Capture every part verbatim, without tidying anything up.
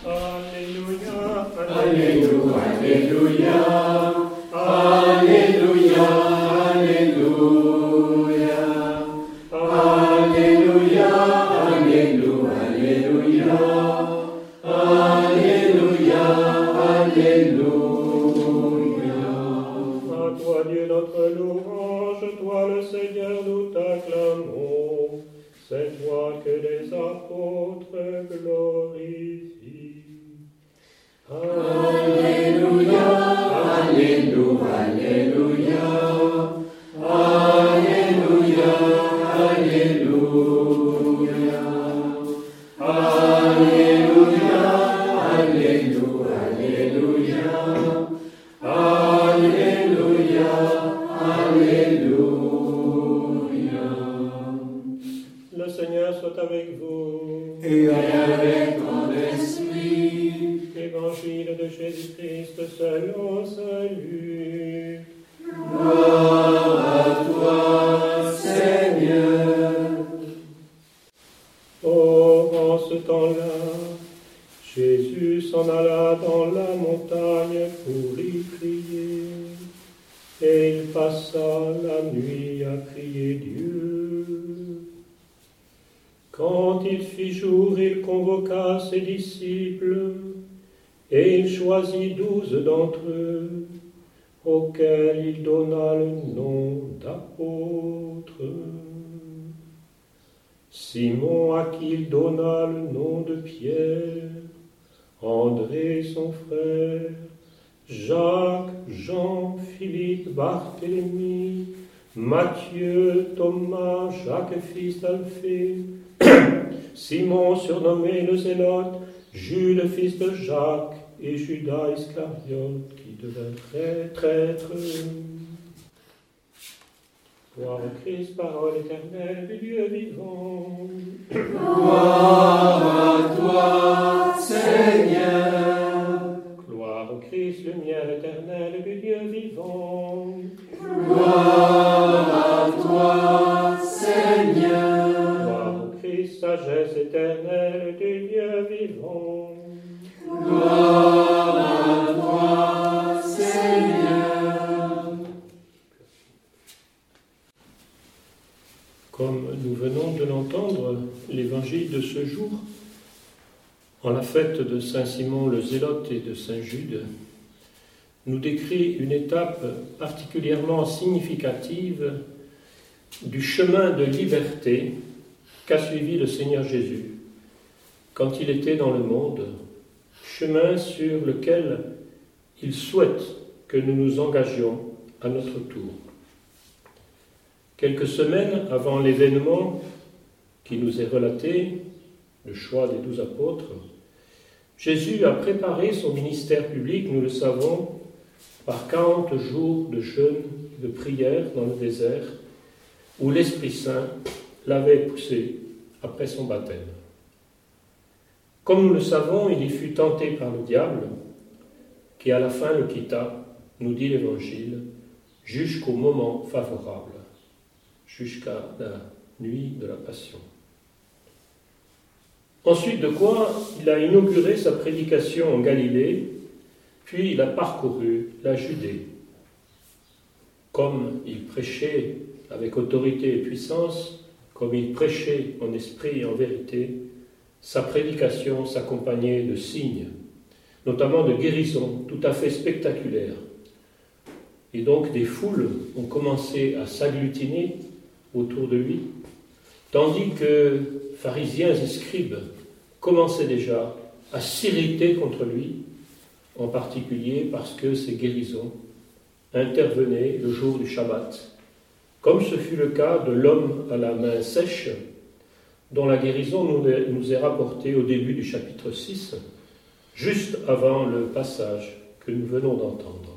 Alléluia, Alléluia, Alléluia, Alléluia, Alléluia, Alléluia, Alléluia, Alléluia, Alléluia. à toi Dieu notre louange, toi le Seigneur nous t'acclamons, c'est toi que les apôtres glorifient. Alléluia, Alléluia, Alléluia, Alléluia, Alléluia, Alléluia, Alléluia, Alléluia, Alléluia. Le Seigneur soit avec vous. Et avec ton esprit. Évangile de Jésus-Christ selon saint Luc. Gloire à toi, Seigneur. Oh, en ce temps-là, Jésus s'en alla dans la montagne pour y prier. Et il passa la nuit à prier Dieu. Quand il fit jour, il convoqua ses disciples, et il choisit douze d'entre eux, auxquels il donna le nom d'apôtres. Simon, à qui il donna le nom de Pierre, André son frère, Jacques, Jean, Philippe, Barthélemy, Matthieu, Thomas, Jacques fils d'Alphée, Simon surnommé le Zélote, Jules fils de Jacques et Judas Iscariote qui devint traître. Gloire au Christ, parole éternelle du Dieu vivant. Gloire à toi, Seigneur. Gloire au Christ, lumière éternelle du Dieu vivant. Gloire à toi, Seigneur. Gloire au Christ, sagesse éternelle du Dieu vivant. Gloire à toi, Seigneur. Comme nous venons de l'entendre, l'évangile de ce jour, en la fête de Saint Simon le Zélote et de Saint Jude, nous décrit une étape particulièrement significative du chemin de liberté qu'a suivi le Seigneur Jésus quand il était dans le monde, chemin sur lequel il souhaite que nous nous engagions à notre tour. Quelques semaines avant l'événement qui nous est relaté, le choix des douze apôtres, Jésus a préparé son ministère public, nous le savons, par quarante jours de jeûne et de prière dans le désert, où l'Esprit Saint l'avait poussé après son baptême. Comme nous le savons, il y fut tenté par le diable, qui à la fin le quitta, nous dit l'Évangile, jusqu'au moment favorable, jusqu'à la nuit de la Passion. Ensuite de quoi, il a inauguré sa prédication en Galilée, puis il a parcouru la Judée. Comme il prêchait avec autorité et puissance, comme il prêchait en esprit et en vérité, sa prédication s'accompagnait de signes, notamment de guérisons tout à fait spectaculaires. Et donc des foules ont commencé à s'agglutiner autour de lui, tandis que pharisiens et scribes commençaient déjà à s'irriter contre lui, en particulier parce que ces guérisons intervenaient le jour du Shabbat, comme ce fut le cas de l'homme à la main sèche, dont la guérison nous est rapportée au début du chapitre six, juste avant le passage que nous venons d'entendre.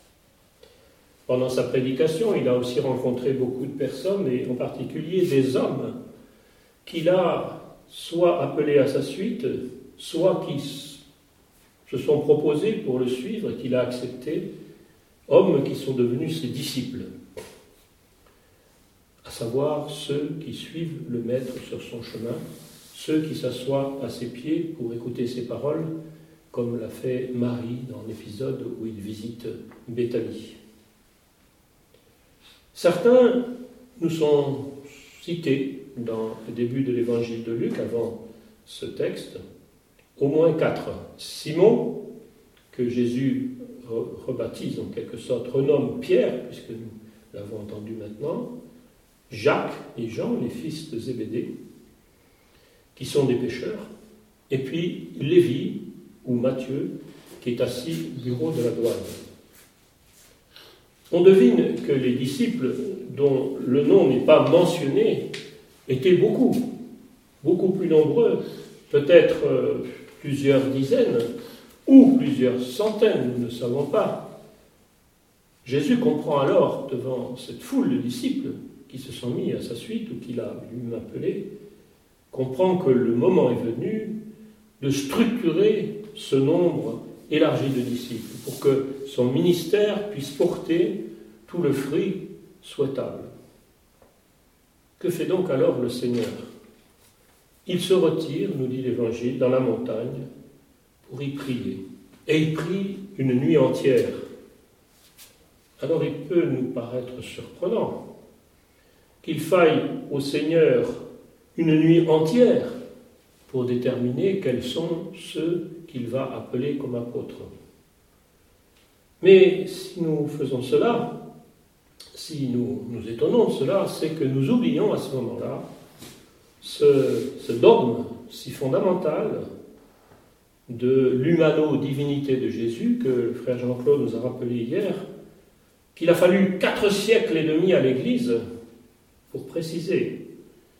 Pendant sa prédication, il a aussi rencontré beaucoup de personnes, et en particulier des hommes, qu'il a soit appelés à sa suite, soit qui se sont proposés pour le suivre et qu'il a accepté, hommes qui sont devenus ses disciples, à savoir ceux qui suivent le Maître sur son chemin, ceux qui s'assoient à ses pieds pour écouter ses paroles, comme l'a fait Marie dans l'épisode où il visite Béthanie. Certains nous sont cités dans le début de l'évangile de Luc, avant ce texte, au moins quatre. Simon, que Jésus rebaptise en quelque sorte, renomme Pierre, puisque nous l'avons entendu maintenant, Jacques et Jean, les fils de Zébédée, qui sont des pêcheurs, et puis Lévi, ou Matthieu, qui est assis au bureau de la douane. On devine que les disciples, dont le nom n'est pas mentionné, étaient beaucoup, beaucoup plus nombreux, peut-être euh, plusieurs dizaines, ou plusieurs centaines, nous ne savons pas. Jésus comprend alors, devant cette foule de disciples qui se sont mis à sa suite, ou qu'il a lui-même appelé, comprend que le moment est venu de structurer ce nombre élargi de disciples, pour que son ministère puisse porter tout le fruit souhaitable. Que fait donc alors le Seigneur ? Il se retire, nous dit l'Évangile, dans la montagne pour y prier. Et il prie une nuit entière. Alors il peut nous paraître surprenant qu'il faille au Seigneur une nuit entière pour déterminer quels sont ceux qu'il va appeler comme apôtres. Mais si nous faisons cela, si nous nous étonnons de cela, c'est que nous oublions à ce moment-là ce, ce dogme si fondamental de l'humano-divinité de Jésus que le frère Jean-Claude nous a rappelé hier, qu'il a fallu quatre siècles et demi à l'Église pour préciser,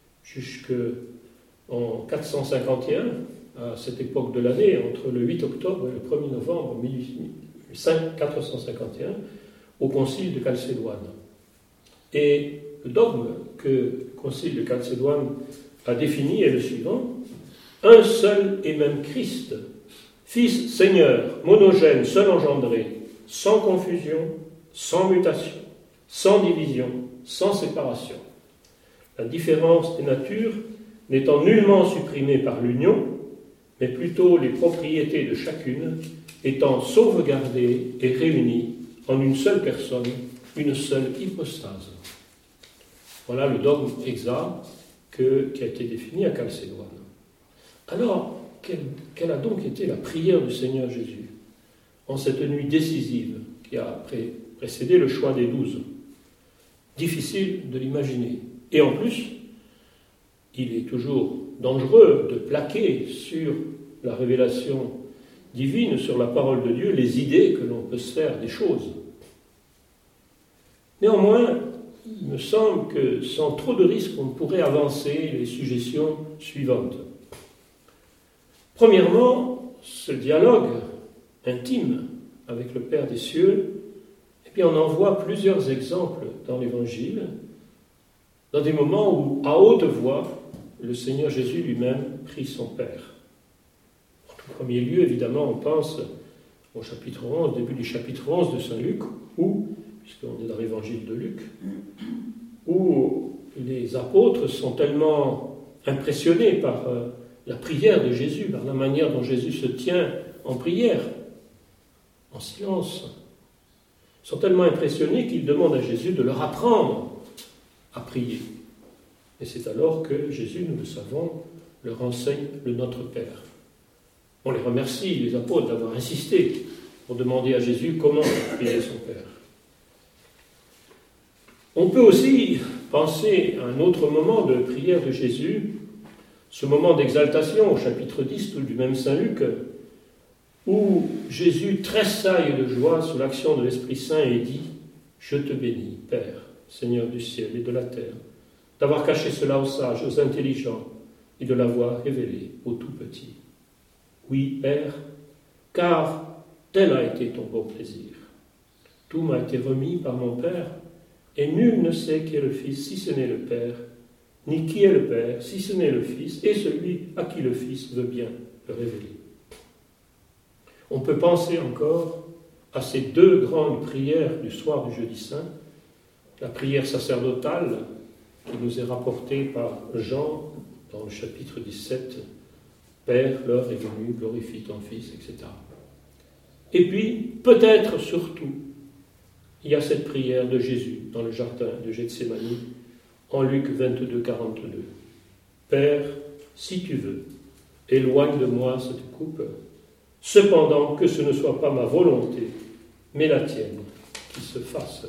jusqu'en quatre cent cinquante et un, à cette époque de l'année, entre le huit octobre et le premier novembre quatre cent cinquante et un, au concile de Chalcédoine. Et le dogme que le concile de Chalcédoine a défini est le suivant: un seul et même Christ, Fils Seigneur, monogène, seul engendré, sans confusion, sans mutation, sans division, sans séparation. La différence des natures n'étant nullement supprimée par l'union, mais plutôt les propriétés de chacune étant sauvegardées et réunies en une seule personne, une seule hypostase. Voilà le dogme exact que, qui a été défini à Chalcédoine. Alors, quelle, quelle a donc été la prière du Seigneur Jésus en cette nuit décisive qui a pré, précédé le choix des douze? Difficile de l'imaginer. Et en plus, il est toujours dangereux de plaquer sur la révélation divine, sur la parole de Dieu, les idées que l'on peut se faire des choses. Néanmoins, il me semble que sans trop de risques, on pourrait avancer les suggestions suivantes. Premièrement, ce dialogue intime avec le Père des cieux, eh bien, on en voit plusieurs exemples dans l'Évangile, dans des moments où, à haute voix, le Seigneur Jésus lui-même prie son Père. En tout premier lieu, évidemment, on pense au chapitre onze, début du chapitre onze de Saint Luc, où, puisqu'on est dans l'Évangile de Luc, où les apôtres sont tellement impressionnés par euh, la prière de Jésus, par la manière dont Jésus se tient en prière, en silence, sont tellement impressionnés qu'ils demandent à Jésus de leur apprendre à prier. Et c'est alors que Jésus, nous le savons, leur enseigne le Notre Père. On les remercie, les apôtres, d'avoir insisté pour demander à Jésus comment prier son Père. On peut aussi penser à un autre moment de prière de Jésus, ce moment d'exaltation au chapitre dix du même Saint Luc, où Jésus tressaille de joie sous l'action de l'Esprit Saint et dit « Je te bénis, Père, Seigneur du ciel et de la terre, d'avoir caché cela aux sages, aux intelligents, et de l'avoir révélé aux tout-petits. Oui, Père, car tel a été ton bon plaisir. Tout m'a été remis par mon Père, et nul ne sait qui est le Fils si ce n'est le Père, ni qui est le Père si ce n'est le Fils, et celui à qui le Fils veut bien le révéler. » On peut penser encore à ces deux grandes prières du soir du Jeudi Saint, la prière sacerdotale qui nous est rapportée par Jean dans le chapitre dix-sept, Père, l'heure est venue, glorifie ton Fils, et cetera. Et puis, peut-être surtout, il y a cette prière de Jésus dans le jardin de Gethsémani, en Luc vingt-deux, quarante-deux. Père, si tu veux, éloigne de moi cette coupe, cependant que ce ne soit pas ma volonté, mais la tienne qui se fasse.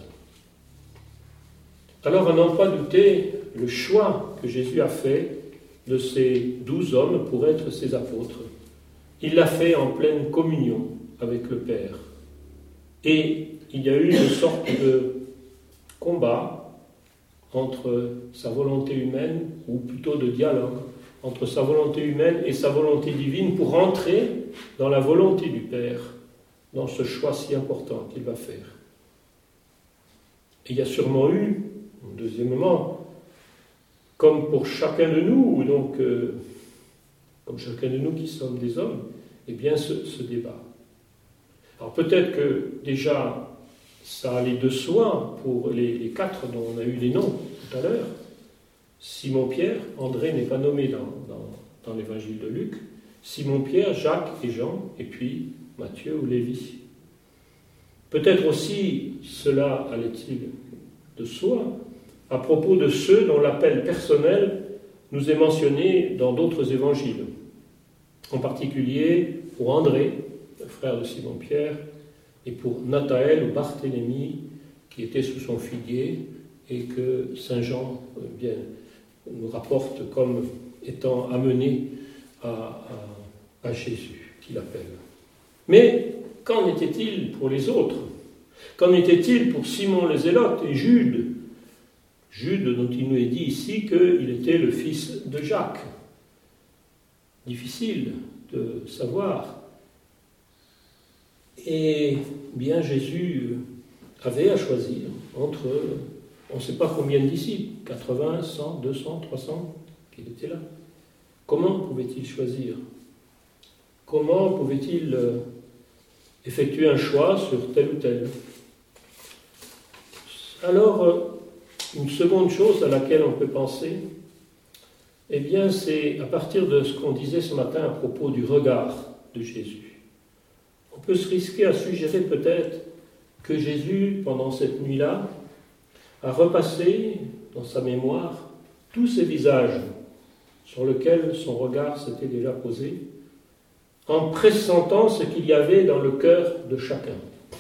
Alors, à n'en pas douter, le choix que Jésus a fait de ces douze hommes pour être ses apôtres, il l'a fait en pleine communion avec le Père. Et il y a eu une sorte de combat entre sa volonté humaine, ou plutôt de dialogue, entre sa volonté humaine et sa volonté divine pour entrer dans la volonté du Père, dans ce choix si important qu'il va faire. Et il y a sûrement eu, deuxièmement, comme pour chacun de nous, donc euh, comme chacun de nous qui sommes des hommes, eh bien ce, ce débat. Alors peut-être que déjà ça allait de soi pour les, les quatre dont on a eu les noms tout à l'heure. Simon-Pierre, André n'est pas nommé dans, dans, dans l'évangile de Luc, Simon-Pierre, Jacques et Jean, et puis Matthieu ou Lévi. Peut-être aussi cela allait-il de soi à propos de ceux dont l'appel personnel nous est mentionné dans d'autres évangiles, en particulier pour André, le frère de Simon-Pierre, et pour Nathanaël ou Barthélemy, qui était sous son figuier, et que Saint Jean eh bien, nous rapporte comme étant amené à, à, à Jésus, qu'il appelle. Mais qu'en était-il pour les autres? Qu'en était-il pour Simon le Zélote et Jude? Jude, dont il nous est dit ici qu'il était le fils de Jacques. Difficile de savoir. Et bien Jésus avait à choisir entre, on ne sait pas combien de disciples, quatre-vingts, cent, deux cents, trois cents, qu'il était là. Comment pouvait-il choisir? Comment pouvait-il effectuer un choix sur tel ou tel? Alors, une seconde chose à laquelle on peut penser, eh bien, c'est à partir de ce qu'on disait ce matin à propos du regard de Jésus. On peut se risquer à suggérer peut-être que Jésus, pendant cette nuit-là, a repassé dans sa mémoire tous ces visages sur lesquels son regard s'était déjà posé, en pressentant ce qu'il y avait dans le cœur de chacun.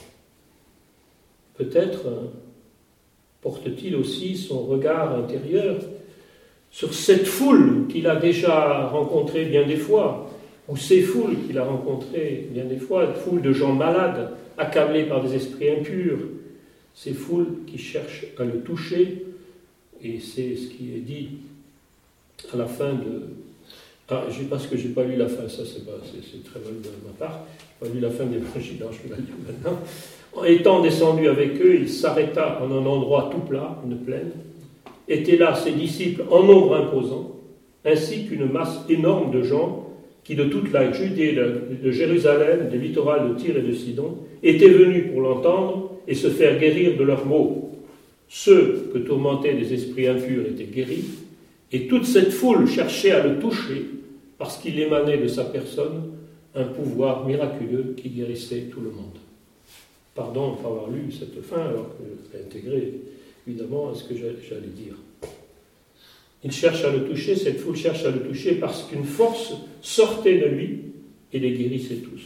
Peut-être porte-t-il aussi son regard intérieur sur cette foule qu'il a déjà rencontrée bien des fois, ou ces foules qu'il a rencontrées bien des fois, foules de gens malades, accablés par des esprits impurs, ces foules qui cherchent à le toucher, et c'est ce qui est dit à la fin de... Ah, parce que je n'ai pas lu la fin, ça c'est, pas, c'est, c'est très mal de ma part, je n'ai pas lu la fin de l'Évangile, je vais la lire maintenant. Étant descendu avec eux, il s'arrêta en un endroit tout plat, une plaine. Étaient là ses disciples en nombre imposant, ainsi qu'une masse énorme de gens qui de toute la Judée, de Jérusalem, des littorales de Tyr et de Sidon, étaient venus pour l'entendre et se faire guérir de leurs maux. Ceux que tourmentaient des esprits impurs étaient guéris, et toute cette foule cherchait à le toucher, parce qu'il émanait de sa personne un pouvoir miraculeux qui guérissait tout le monde. Pardon pour avoir lu cette fin, alors que je l'ai intégré évidemment à ce que j'allais dire. Il cherche à le toucher, cette foule cherche à le toucher parce qu'une force sortait de lui et les guérissait tous.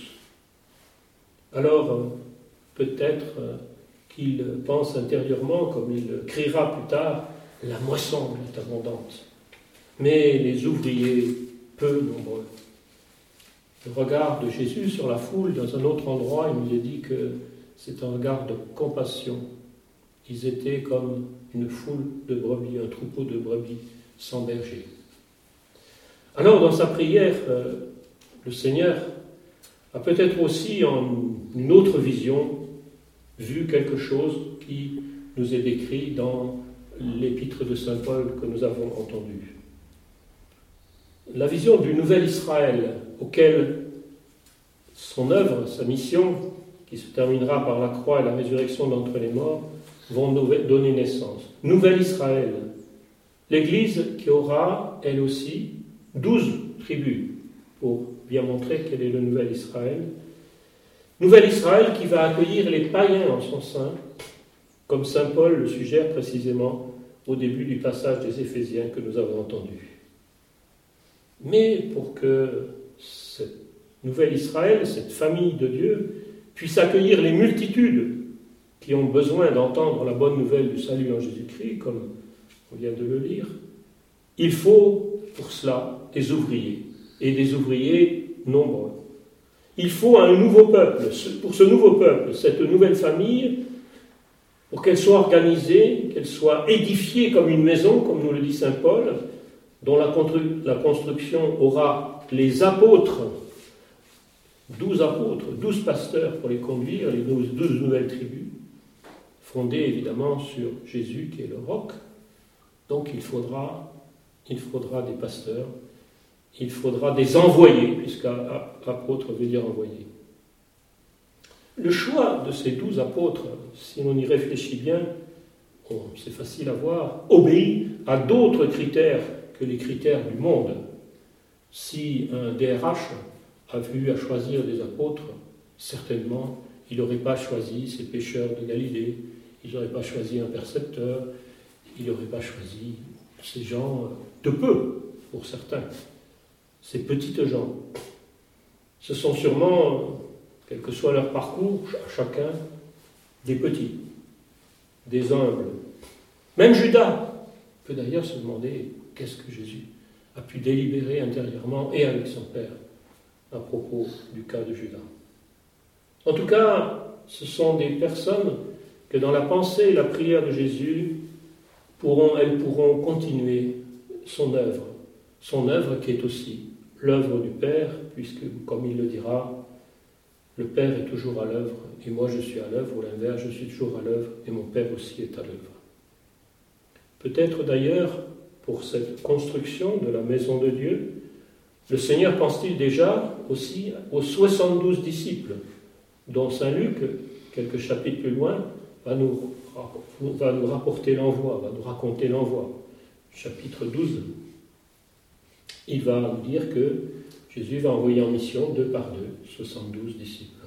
Alors, peut-être qu'il pense intérieurement, comme il criera plus tard, la moisson est abondante, mais les ouvriers peu nombreux. Le regard de Jésus sur la foule, dans un autre endroit, il nous est dit que c'est un regard de compassion. Ils étaient comme une foule de brebis, un troupeau de brebis sans berger. Alors, dans sa prière, euh, le Seigneur a peut-être aussi, en une autre vision, vu quelque chose qui nous est décrit dans l'épître de saint Paul que nous avons entendu. La vision du nouvel Israël, auquel son œuvre, sa mission, qui se terminera par la croix et la résurrection d'entre les morts, vont donner naissance. Nouvel Israël, l'Église qui aura, elle aussi, douze tribus, pour bien montrer quel est le nouvel Israël. Nouvel Israël qui va accueillir les païens en son sein, comme saint Paul le suggère précisément au début du passage des Éphésiens que nous avons entendu. Mais pour que ce nouvel Israël, cette famille de Dieu, puisse accueillir les multitudes qui ont besoin d'entendre la bonne nouvelle du salut en Jésus-Christ, comme on vient de le lire, il faut pour cela des ouvriers, et des ouvriers nombreux. Il faut un nouveau peuple. Pour ce nouveau peuple, cette nouvelle famille, pour qu'elle soit organisée, qu'elle soit édifiée comme une maison, comme nous le dit saint Paul, dont la, constru- la construction aura les apôtres, douze apôtres, douze pasteurs pour les conduire, les douze, douze nouvelles tribus, fondées évidemment sur Jésus qui est le roc. Donc il faudra, il faudra des pasteurs, il faudra des envoyés, puisqu'apôtre veut dire envoyé. Le choix de ces douze apôtres, si l'on y réfléchit bien, bon, c'est facile à voir, obéit à d'autres critères que les critères du monde. Si un D R H a vu à choisir des apôtres, certainement, il n'aurait pas choisi ces pêcheurs de Galilée, il n'aurait pas choisi un percepteur, il n'aurait pas choisi ces gens de peu, pour certains, ces petites gens. Ce sont sûrement, quel que soit leur parcours, à chacun, des petits, des humbles. Même Judas peut d'ailleurs se demander qu'est-ce que Jésus a pu délibérer intérieurement et avec son Père à propos du cas de Judas. En tout cas, ce sont des personnes que dans la pensée et la prière de Jésus, pourront, elles pourront continuer son œuvre, son œuvre qui est aussi l'œuvre du Père, puisque, comme il le dira, le Père est toujours à l'œuvre, et moi je suis à l'œuvre, ou l'inverse, je suis toujours à l'œuvre, et mon Père aussi est à l'œuvre. Peut-être d'ailleurs, pour cette construction de la maison de Dieu, le Seigneur pense-t-il déjà aussi aux soixante-douze disciples, dont saint Luc, quelques chapitres plus loin, va nous, va nous rapporter l'envoi, va nous raconter l'envoi. Chapitre douze. Il va nous dire que Jésus va envoyer en mission deux par deux, soixante-douze disciples.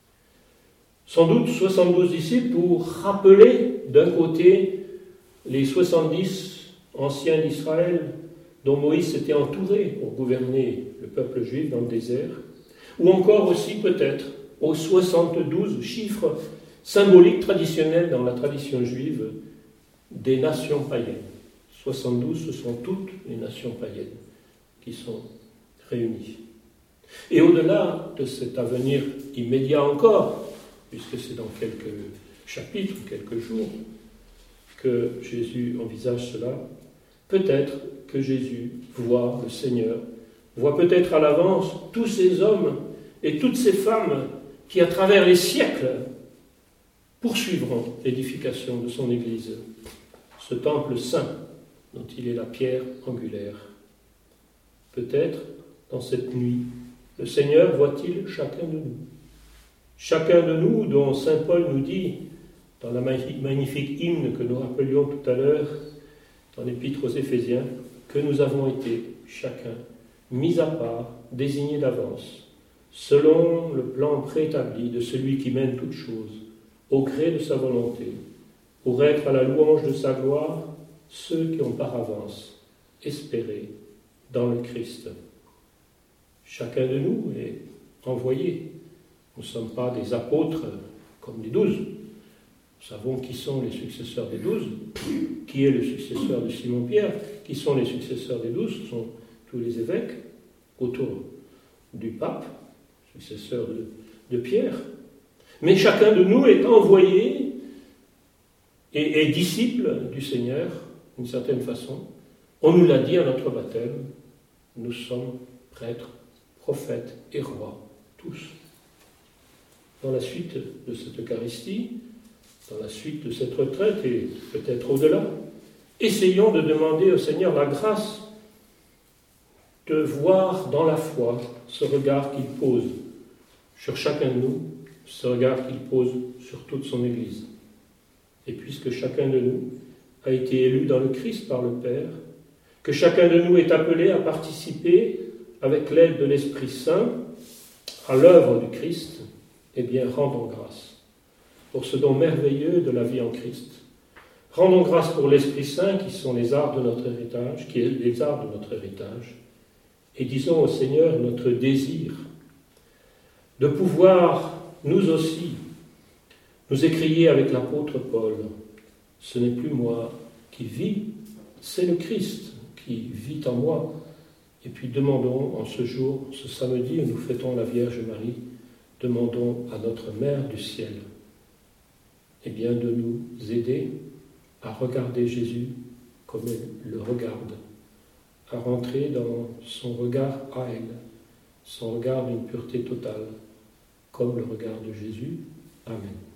Sans doute soixante-douze disciples pour rappeler d'un côté les soixante-dix anciens d'Israël dont Moïse s'était entouré pour gouverner le peuple juif dans le désert, ou encore aussi peut-être aux soixante-douze chiffres symboliques traditionnels dans la tradition juive des nations païennes. soixante-douze, ce sont toutes les nations païennes qui sont réunies. Et au-delà de cet avenir immédiat encore, puisque c'est dans quelques chapitres, quelques jours, que Jésus envisage cela, peut-être que Jésus voit le Seigneur, voit peut-être à l'avance tous ces hommes et toutes ces femmes qui, à travers les siècles, poursuivront l'édification de son Église, ce temple saint dont il est la pierre angulaire. Peut-être, dans cette nuit, le Seigneur voit-il chacun de nous. Chacun de nous, dont saint Paul nous dit, dans la magnifique hymne que nous rappelions tout à l'heure, dans l'Épître aux Éphésiens, que nous avons été, chacun, mis à part, désignés d'avance, selon le plan préétabli de celui qui mène toutes choses, au gré de sa volonté, pour être à la louange de sa gloire, ceux qui ont par avance espéré dans le Christ. Chacun de nous est envoyé. Nous ne sommes pas des apôtres comme les douze. Nous savons qui sont les successeurs des douze, qui est le successeur de Simon-Pierre, qui sont les successeurs des douze, ce sont tous les évêques autour du pape, successeur de, de Pierre. Mais chacun de nous est envoyé et est disciple du Seigneur, d'une certaine façon. On nous l'a dit à notre baptême, nous sommes prêtres, prophètes et rois, tous. Dans la suite de cette Eucharistie, dans la suite de cette retraite et peut-être au-delà, essayons de demander au Seigneur la grâce de voir dans la foi ce regard qu'il pose sur chacun de nous, ce regard qu'il pose sur toute son Église. Et puisque chacun de nous a été élu dans le Christ par le Père, que chacun de nous est appelé à participer, avec l'aide de l'Esprit Saint, à l'œuvre du Christ, eh bien, rendons grâce pour ce don merveilleux de la vie en Christ. Rendons grâce pour l'Esprit Saint, qui sont les arts de notre héritage, qui est les arts de notre héritage, et disons au Seigneur notre désir de pouvoir, nous aussi, nous écrier avec l'apôtre Paul, « Ce n'est plus moi qui vis, c'est le Christ qui vit en moi. » Et puis demandons en ce jour, ce samedi où nous fêtons la Vierge Marie, demandons à notre Mère du ciel, eh bien, de nous aider à regarder Jésus comme elle le regarde, à rentrer dans son regard à elle, son regard d'une pureté totale, comme le regard de Jésus. Amen.